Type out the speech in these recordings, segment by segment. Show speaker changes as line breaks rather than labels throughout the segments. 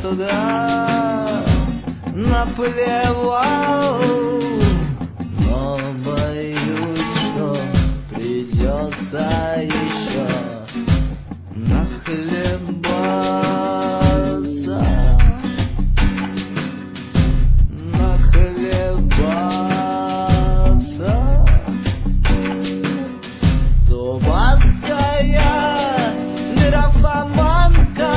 туда наплевал, но боюсь, что придется еще нахлебаться, нахлебаться. Зубастая графоманка,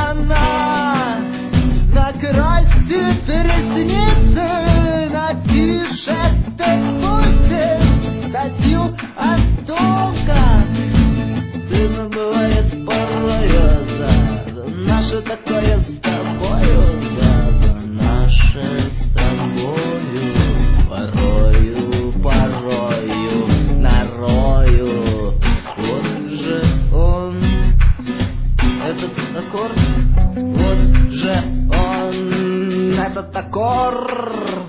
накрасит ресницы, напишет пустит статью о том, как стыдно бывает порою за наше такое с тобою, за наше с тобою, порою, нарою. Вот же он, этот аккорд, вот же он, этот аккорд.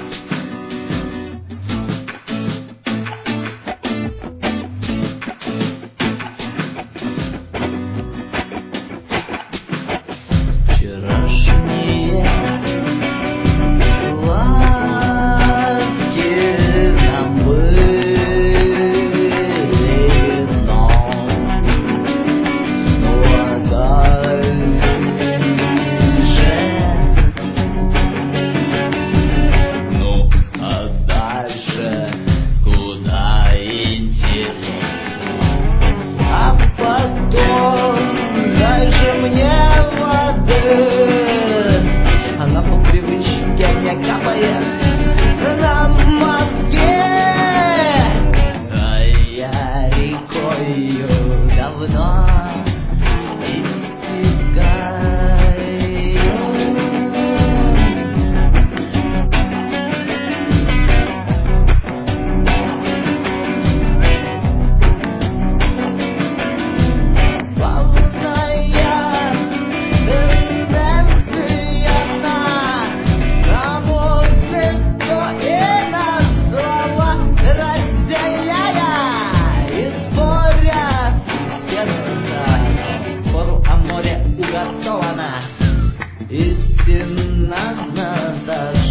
Вчерашние ласки нам были дном, ну а дальше, куда интересно, а потом дай же мне воды, она по привычке не капает на мозги, а я рекою давно истекаю. Истинно надо